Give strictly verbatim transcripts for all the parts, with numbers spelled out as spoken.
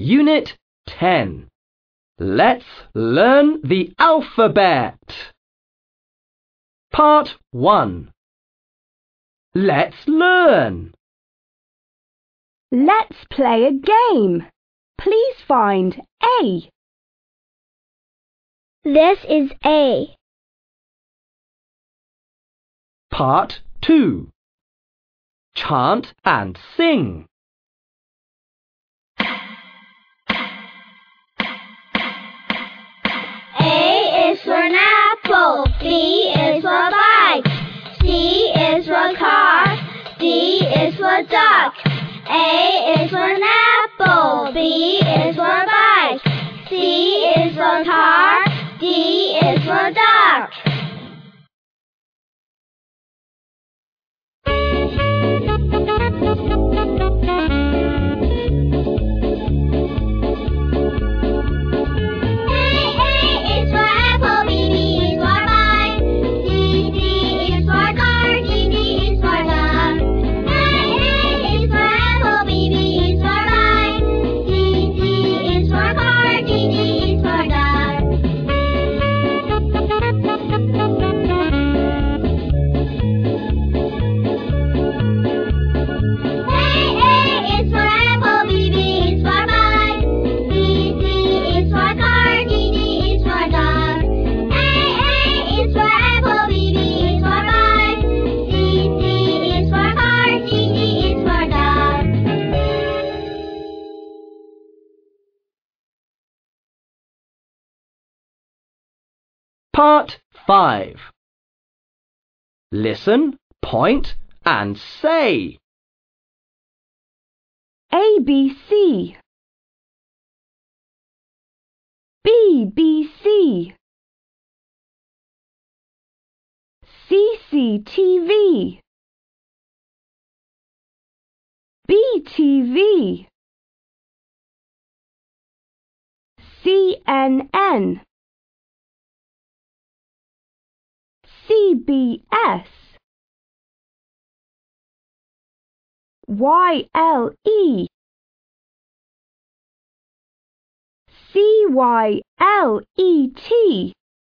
Unit ten. Let's learn the alphabet. Part one. Let's learn. Let's play a game. Please find A. This is A. Part two. Chant and sing. A is for an apple. B is for a bike. C is for a car. D is for a duck. A is for an apple. B is for a bike. C is for a car. D is for a duck. Part five. Listen, point, and say. A, B, C. B, B, C. C, C, T, V. B, T, V. C, N, N. C, B, S. Y, L, E. C, Y, L, E, T.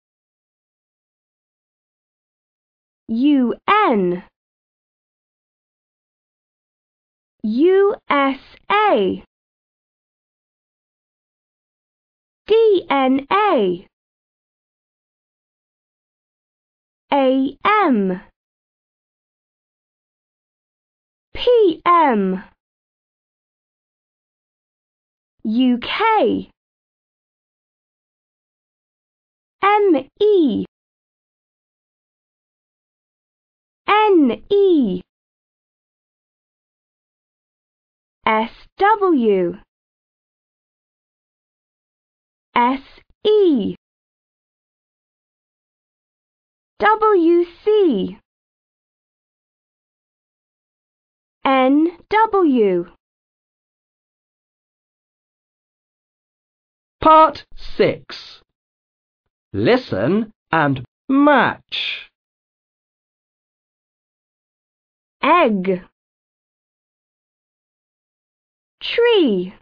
U, N. U, S, A. D, N, A. A, M. P, M. U, K. M, E. N, E. S, W. S, E. W, C. N, W. Part six. Listen and match. Egg. Tree.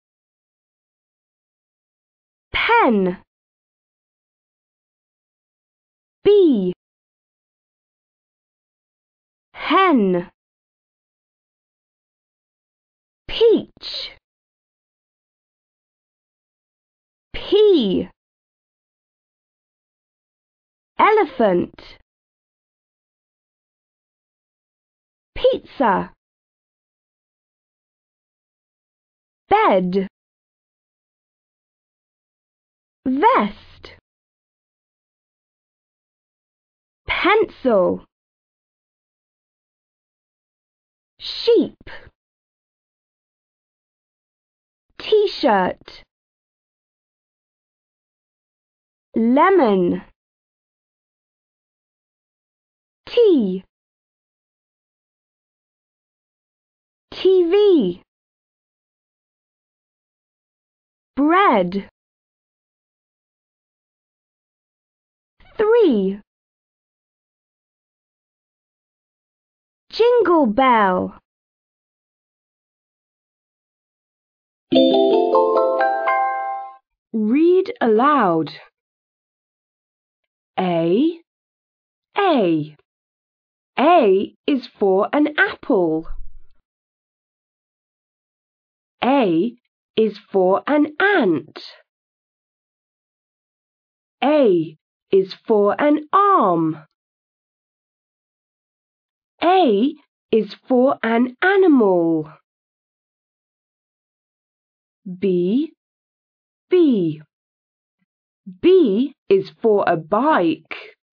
Pen. Bee. Hen. Peach. Pea. Elephant. Pizza. Bed. Vest. Pencil. Sheep. T-shirt. Lemon. Tea. T V. Bread. Three. Jingle bell. Read aloud. A. A. A is for an apple. A is for an ant. A is for an arm. A is for an animal. B. B. B is for a bike.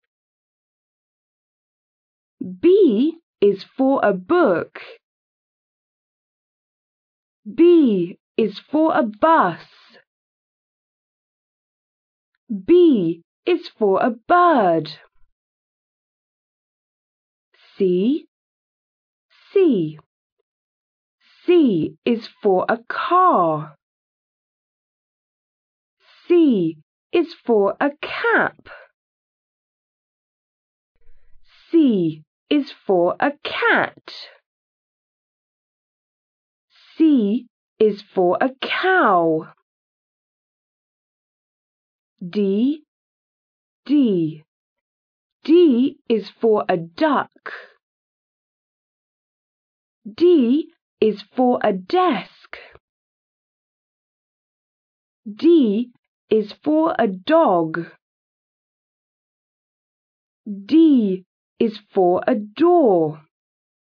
B is for a book. B is for a bus. B is for a bird. C. C. C is for a car. C is for a cap. C is for a cat. C is for a cow. D. D. D is for a duck. D is for a desk. D is for a dog. D is for a door.